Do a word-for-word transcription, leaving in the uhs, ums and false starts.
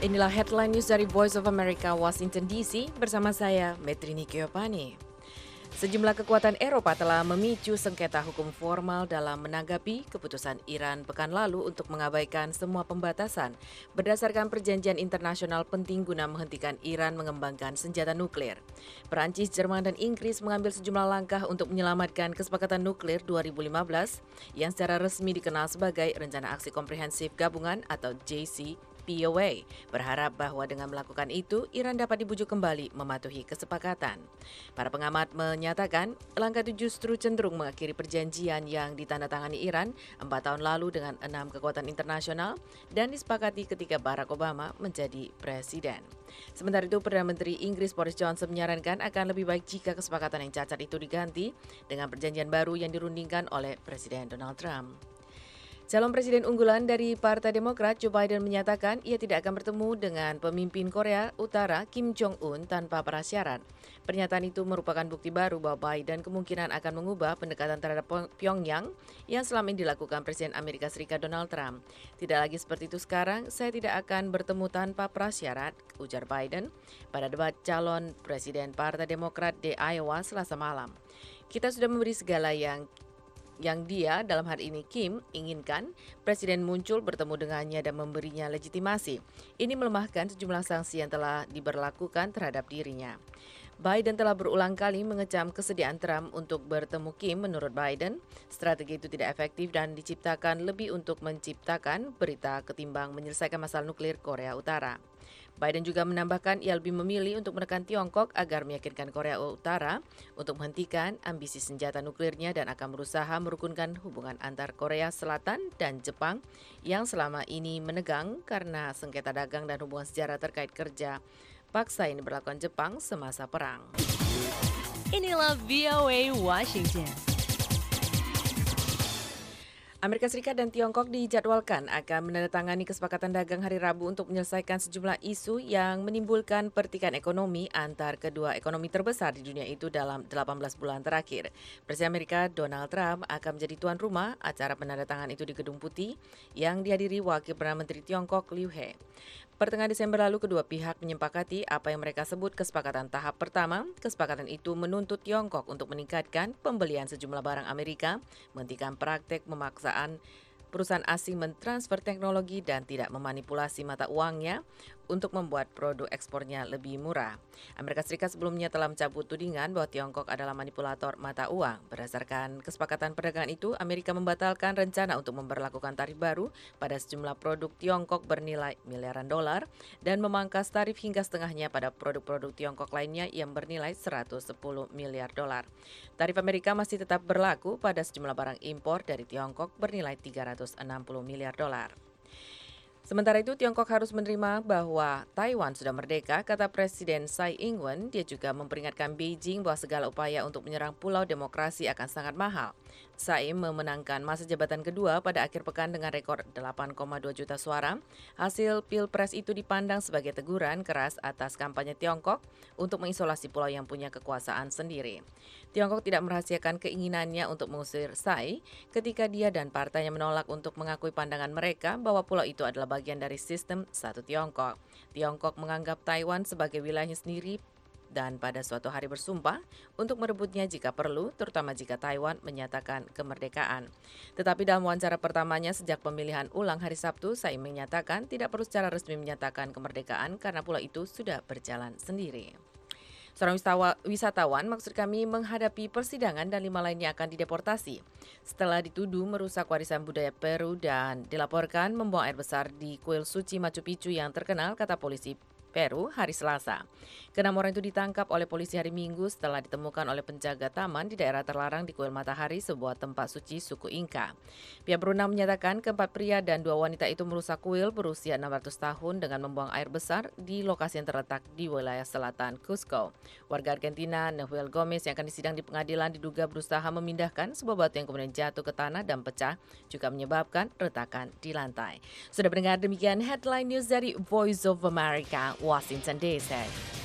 Inilah headline news dari Voice of America, Washington D C, bersama saya, Metrini Kiopani. Sejumlah kekuatan Eropa telah memicu sengketa hukum formal dalam menanggapi keputusan Iran pekan lalu untuk mengabaikan semua pembatasan berdasarkan perjanjian internasional penting guna menghentikan Iran mengembangkan senjata nuklir. Perancis, Jerman, dan Inggris mengambil sejumlah langkah untuk menyelamatkan kesepakatan nuklir dua ribu lima belas yang secara resmi dikenal sebagai Rencana Aksi Komprehensif Gabungan atau J C P O A, berharap bahwa dengan melakukan itu, Iran dapat dibujuk kembali mematuhi kesepakatan. Para pengamat menyatakan, langkah itu justru cenderung mengakhiri perjanjian yang ditandatangani Iran empat tahun lalu dengan enam kekuatan internasional dan disepakati ketika Barack Obama menjadi presiden. Sementara itu, Perdana Menteri Inggris Boris Johnson menyarankan akan lebih baik jika kesepakatan yang cacat itu diganti dengan perjanjian baru yang dirundingkan oleh Presiden Donald Trump. Calon Presiden unggulan dari Partai Demokrat, Joe Biden, menyatakan ia tidak akan bertemu dengan pemimpin Korea Utara Kim Jong-un tanpa prasyarat. Pernyataan itu merupakan bukti baru bahwa Biden kemungkinan akan mengubah pendekatan terhadap Pyongyang yang selama ini dilakukan Presiden Amerika Serikat Donald Trump. Tidak lagi seperti itu sekarang, saya tidak akan bertemu tanpa prasyarat, ujar Biden pada debat calon Presiden Partai Demokrat di Iowa Selasa malam. Kita sudah memberi segala yang yang dia, dalam hal ini Kim, inginkan, Presiden muncul bertemu dengannya dan memberinya legitimasi. Ini melemahkan sejumlah sanksi yang telah diberlakukan terhadap dirinya. Biden telah berulang kali mengecam kesediaan Trump untuk bertemu Kim. Menurut Biden, strategi itu tidak efektif dan diciptakan lebih untuk menciptakan berita ketimbang menyelesaikan masalah nuklir Korea Utara. Biden juga menambahkan ia lebih memilih untuk menekan Tiongkok agar meyakinkan Korea Utara untuk menghentikan ambisi senjata nuklirnya dan akan berusaha merukunkan hubungan antar Korea Selatan dan Jepang yang selama ini menegang karena sengketa dagang dan hubungan sejarah terkait kerja paksa yang diberlakukan Jepang semasa perang. Inilah V O A Washington. Amerika Serikat dan Tiongkok dijadwalkan akan menandatangani kesepakatan dagang hari Rabu untuk menyelesaikan sejumlah isu yang menimbulkan pertikaian ekonomi antar kedua ekonomi terbesar di dunia itu dalam delapan belas bulan terakhir. Presiden Amerika Donald Trump akan menjadi tuan rumah acara penandatangan itu di Gedung Putih yang dihadiri Wakil Perdana Menteri Tiongkok Liu He. Pertengahan Desember lalu, kedua pihak menyepakati apa yang mereka sebut kesepakatan tahap pertama. Kesepakatan itu menuntut Tiongkok untuk meningkatkan pembelian sejumlah barang Amerika, menghentikan praktek pemaksaan perusahaan asing mentransfer teknologi dan tidak memanipulasi mata uangnya untuk membuat produk ekspornya lebih murah. Amerika Serikat sebelumnya telah mencabut tudingan bahwa Tiongkok adalah manipulator mata uang. Berdasarkan kesepakatan perdagangan itu, Amerika membatalkan rencana untuk memberlakukan tarif baru pada sejumlah produk Tiongkok bernilai miliaran dolar dan memangkas tarif hingga setengahnya pada produk-produk Tiongkok lainnya yang bernilai seratus sepuluh miliar dolar. Tarif Amerika masih tetap berlaku pada sejumlah barang impor dari Tiongkok bernilai tiga ratus enam puluh miliar dolar. Sementara itu, Tiongkok harus menerima bahwa Taiwan sudah merdeka, kata Presiden Tsai Ing-wen. Dia juga memperingatkan Beijing bahwa segala upaya untuk menyerang pulau demokrasi akan sangat mahal. Tsai memenangkan masa jabatan kedua pada akhir pekan dengan rekor delapan koma dua juta suara. Hasil Pilpres itu dipandang sebagai teguran keras atas kampanye Tiongkok untuk mengisolasi pulau yang punya kekuasaan sendiri. Tiongkok tidak merahasiakan keinginannya untuk mengusir Tsai ketika dia dan partainya menolak untuk mengakui pandangan mereka bahwa pulau itu adalah bagian dari sistem satu Tiongkok. Tiongkok menganggap Taiwan sebagai wilayahnya sendiri dan pada suatu hari bersumpah untuk merebutnya jika perlu, terutama jika Taiwan menyatakan kemerdekaan. Tetapi dalam wawancara pertamanya sejak pemilihan ulang hari Sabtu, Tsai menyatakan tidak perlu secara resmi menyatakan kemerdekaan karena pulau itu sudah berjalan sendiri. Seorang wisatawan, maksud kami, menghadapi persidangan dan lima lainnya akan dideportasi setelah dituduh merusak warisan budaya Peru dan dilaporkan membuang air besar di kuil suci Machu Picchu yang terkenal, kata polisi Peru hari Selasa. Keenam orang itu ditangkap oleh polisi hari Minggu setelah ditemukan oleh penjaga taman di daerah terlarang di Kuil Matahari, sebuah tempat suci suku Inka. Pihak berwenang menyatakan keempat pria dan dua wanita itu merusak kuil berusia enam ratus tahun dengan membuang air besar di lokasi yang terletak di wilayah selatan Cusco. Warga Argentina, Nahuel Gomez, yang akan disidang di pengadilan diduga berusaha memindahkan sebuah batu yang kemudian jatuh ke tanah dan pecah, juga menyebabkan retakan di lantai. Sudah mendengar demikian headline news dari Voice of America, Washington D C.